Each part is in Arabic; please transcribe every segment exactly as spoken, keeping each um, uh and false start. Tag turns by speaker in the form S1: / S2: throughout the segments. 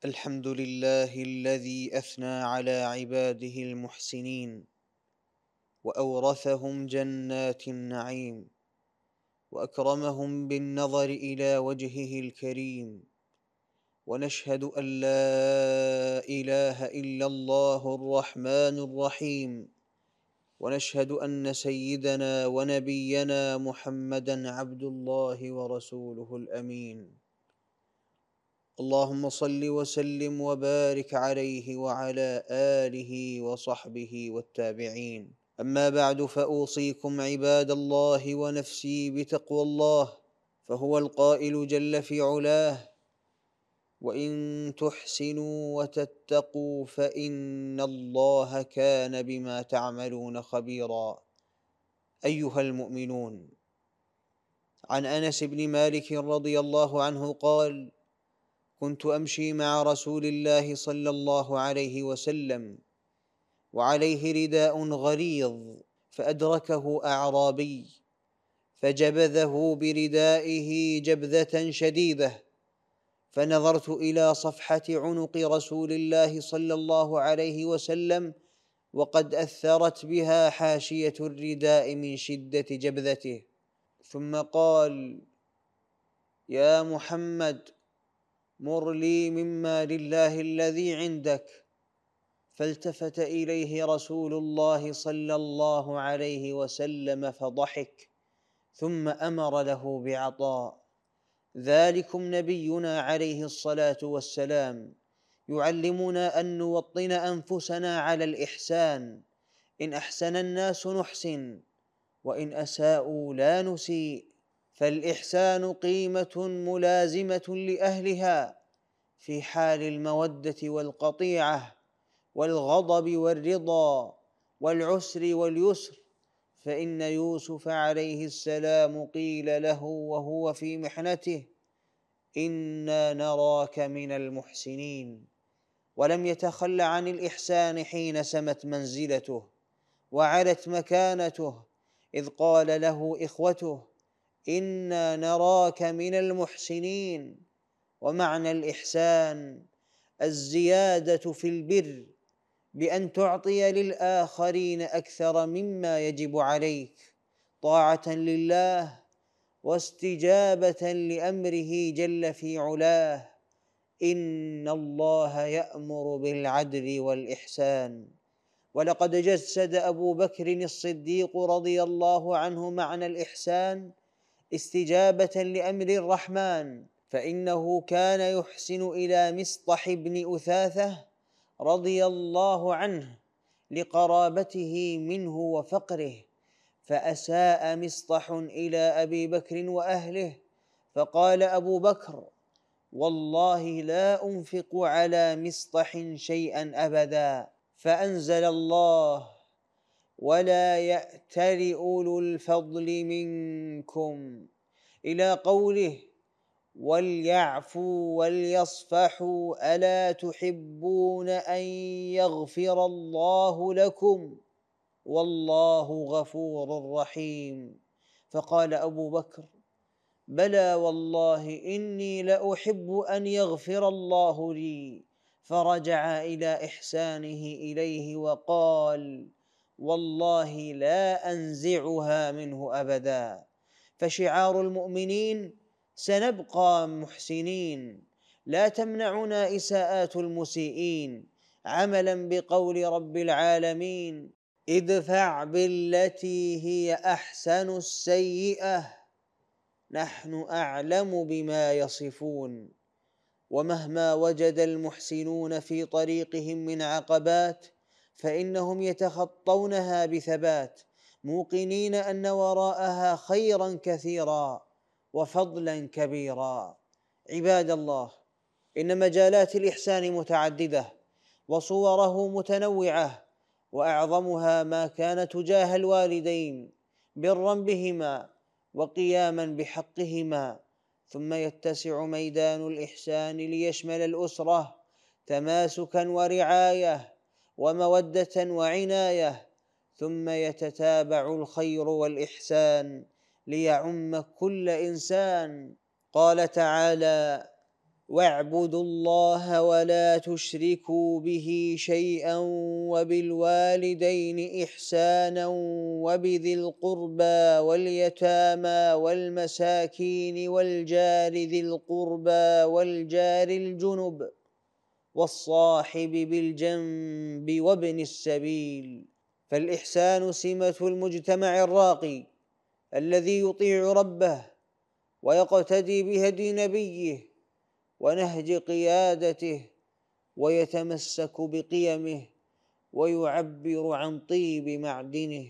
S1: الحمد لله الذي أثنى على عباده المحسنين وأورثهم جنات النعيم وأكرمهم بالنظر إلى وجهه الكريم. ونشهد أن لا إله إلا الله الرحمن الرحيم، ونشهد أن سيدنا ونبينا محمدًا عبد الله ورسوله الأمين. اللهم صل وسلم وبارك عليه وعلى آله وصحبه والتابعين. أما بعد، فأوصيكم عباد الله ونفسي بتقوى الله، فهو القائل جل في علاه: وإن تحسنوا وتتقوا فإن الله كان بما تعملون خبيرا. أيها المؤمنون، عن أنس بن مالك رضي الله عنه قال: كنت أمشي مع رسول الله صلى الله عليه وسلم وعليه رداء غليظ، فأدركه أعرابي فجبذه بردائه جبذة شديدة، فنظرت إلى صفحة عنق رسول الله صلى الله عليه وسلم وقد أثرت بها حاشية الرداء من شدة جبذته، ثم قال: يا محمد، مر لي مما لله الذي عندك. فالتفت إليه رسول الله صلى الله عليه وسلم فضحك، ثم أمر له بعطاء. ذلكم نبينا عليه الصلاة والسلام يعلمنا أن نوطن أنفسنا على الإحسان. إن أحسن الناس نحسن، وإن أساءوا لا نسيء، فالإحسان قيمة ملازمة لأهلها في حال المودة والقطيعة والغضب والرضا والعسر واليسر. فإن يوسف عليه السلام قيل له وهو في محنته: إنا نراك من المحسنين، ولم يتخل عن الإحسان حين سمت منزلته وعلت مكانته، إذ قال له إخوته: إنا نراك من المحسنين. ومعنى الإحسان الزيادة في البر، بأن تعطي للآخرين أكثر مما يجب عليك، طاعة لله واستجابة لأمره جل في علاه. إن الله يأمر بالعدل والإحسان. ولقد جسد أبو بكر الصديق رضي الله عنه معنى الإحسان استجابة لأمر الرحمن، فإنه كان يحسن إلى مصطح بن أثاثة رضي الله عنه لقرابته منه وفقره، فأساء مصطح إلى أبي بكر وأهله، فقال أبو بكر: والله لا أنفق على مصطح شيئا أبدا. فأنزل الله: ولا يأتل أولو الفضل منكم، إلى قوله: وليعفوا وليصفحوا ألا تحبون أن يغفر الله لكم والله غفور رحيم. فقال أبو بكر: بلى والله إني لأحب أن يغفر الله لي. فرجع إلى إحسانه إليه وقال: والله لا أنزعها منه أبدا. فشعار المؤمنين: سنبقى محسنين، لا تمنعنا إساءات المسيئين، عملا بقول رب العالمين: ادفع بالتي هي أحسن السيئة نحن أعلم بما يصفون. ومهما وجد المحسنون في طريقهم من عقبات فإنهم يتخطونها بثبات، موقنين أن وراءها خيرا كثيرا وفضلا كبيرا. عباد الله، إن مجالات الإحسان متعددة وصوره متنوعة، وأعظمها ما كان تجاه الوالدين برا بهما وقياما بحقهما. ثم يتسع ميدان الإحسان ليشمل الأسرة تماسكا ورعاية ومودة وعناية، ثم يتتابع الخير والإحسان ليعم كل إنسان. قال تعالى: واعبدوا الله ولا تشركوا به شيئا وبالوالدين إحسانا وبذي القربى واليتامى والمساكين والجار ذي القربى والجار الجنب والصاحب بالجنب وابن السبيل. فالإحسان سمة المجتمع الراقي الذي يطيع ربه ويقتدي بهدي نبيه ونهج قيادته ويتمسك بقيمه ويعبر عن طيب معدنه.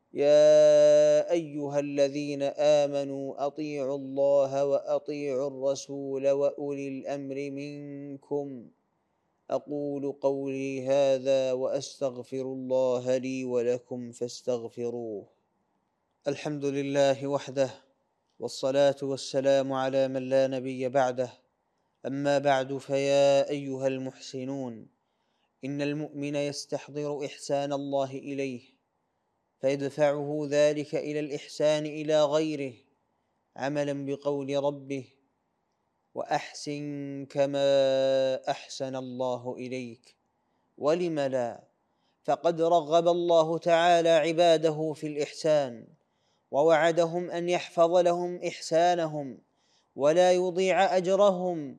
S1: يا أيها الذين آمنوا أطيعوا الله وأطيعوا الرسول وأولي الأمر منكم. أقول قولي هذا وأستغفر الله لي ولكم فاستغفروه. الحمد لله وحده، والصلاة والسلام على من لا نبي بعده. أما بعد، فيا أيها المحسنون، إن المؤمن يستحضر إحسان الله إليه فيدفعه ذلك إلى الإحسان إلى غيره عملا بقول ربه: وأحسن كما أحسن الله إليك. ولم لا؟ فقد رغب الله تعالى عباده في الإحسان ووعدهم أن يحفظ لهم إحسانهم ولا يضيع أجرهم.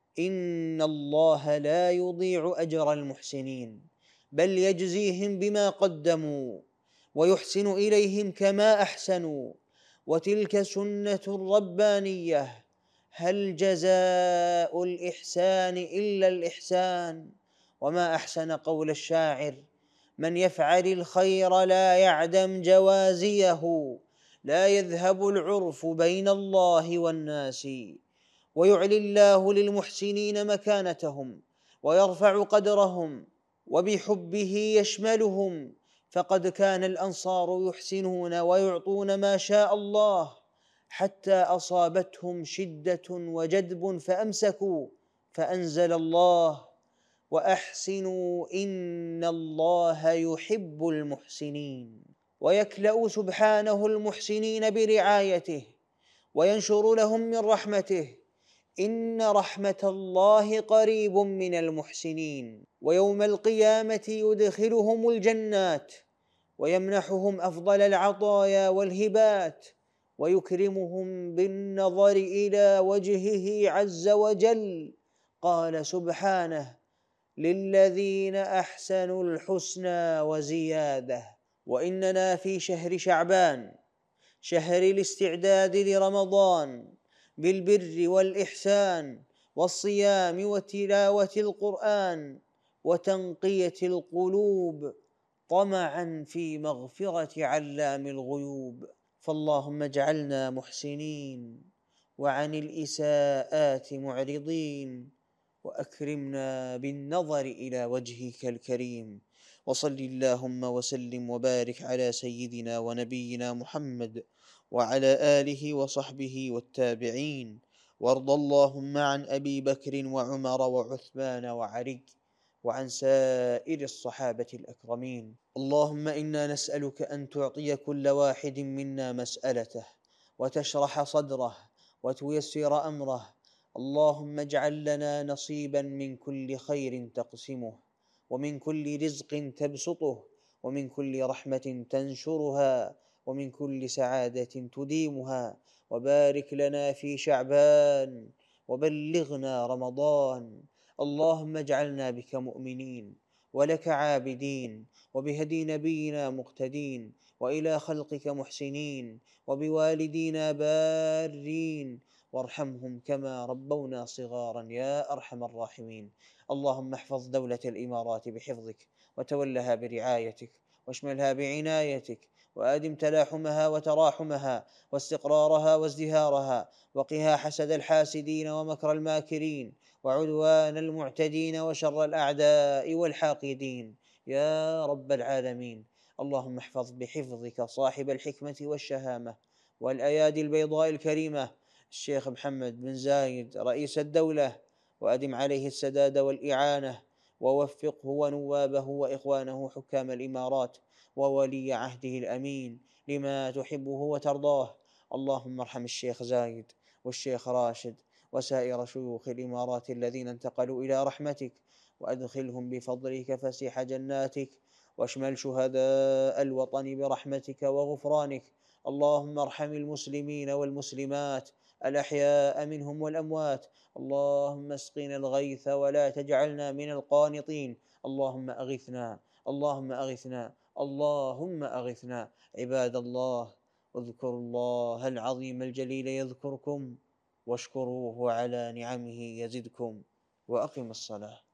S1: إن الله لا يضيع أجر المحسنين، بل يجزيهم بما قدموا ويحسن إليهم كما أحسنوا، وتلك سنة ربانية. هل جزاء الإحسان إلا الإحسان؟ وما أحسن قول الشاعر: من يفعل الخير لا يعدم جوازيه، لا يذهب العرف بين الله والناس. ويعلي الله للمحسنين مكانتهم ويرفع قدرهم وبحبه يشملهم، فقد كان الأنصار يحسنون ويعطون ما شاء الله حتى أصابتهم شدة وجدب فأمسكوا، فأنزل الله: وأحسنوا إن الله يحب المحسنين. ويكلأ سبحانه المحسنين برعايته وينشر لهم من رحمته. إن رحمة الله قريب من المحسنين. ويوم القيامة يدخلهم الجنات ويمنحهم أفضل العطايا والهبات ويكرمهم بالنظر إلى وجهه عز وجل. قال سبحانه: للذين أحسنوا الحسنى وزيادة. وإننا في شهر شعبان، شهر الاستعداد لرمضان، بالبر والإحسان والصيام وتلاوة القرآن وتنقية القلوب طمعا في مغفرة علام الغيوب. فاللهم اجعلنا محسنين وعن الإساءات معرضين، وأكرمنا بالنظر إلى وجهك الكريم. وصل اللهم وسلم وبارك على سيدنا ونبينا محمد وعلى آله وصحبه والتابعين. وارض اللهم عن أبي بكر وعمر وعثمان وعلي وعن سائر الصحابة الأكرمين. اللهم إنا نسألك أن تعطي كل واحد منا مسألته وتشرح صدره وتيسر أمره. اللهم اجعل لنا نصيبا من كل خير تقسمه، ومن كل رزق تبسطه، ومن كل رحمة تنشرها، ومن كل سعادة تديمها. وبارك لنا في شعبان وبلغنا رمضان. اللهم اجعلنا بك مؤمنين ولك عابدين، وبهدي نبينا مقتدين، وإلى خلقك محسنين، وبوالدينا بارين، وارحمهم كما ربونا صغارا يا أرحم الراحمين. اللهم احفظ دولة الإمارات بحفظك، وتولها برعايتك، واشملها بعنايتك، وآدم تلاحمها وتراحمها واستقرارها وازدهارها، وقها حسد الحاسدين ومكر الماكرين وعدوان المعتدين وشر الأعداء والحاقدين يا رب العالمين. اللهم احفظ بحفظك صاحب الحكمة والشهامة والأيادي البيضاء الكريمة الشيخ محمد بن زايد رئيس الدولة، وأدم عليه السداد والإعانة، ووفقه ونوابه وإخوانه حكام الإمارات وولي عهده الأمين لما تحبه وترضاه. اللهم ارحم الشيخ زايد والشيخ راشد وسائر شيوخ الإمارات الذين انتقلوا إلى رحمتك، وأدخلهم بفضلك فسيح جناتك، واشمل شهداء الوطن برحمتك وغفرانك. اللهم ارحم المسلمين والمسلمات الأحياء منهم والأموات. اللهم اسقنا الغيث ولا تجعلنا من القانطين. اللهم أغثنا، اللهم أغثنا، اللهم أغثنا. عباد الله، اذكروا الله العظيم الجليل يذكركم، واشكروه على نعمه يزدكم، وأقم الصلاة.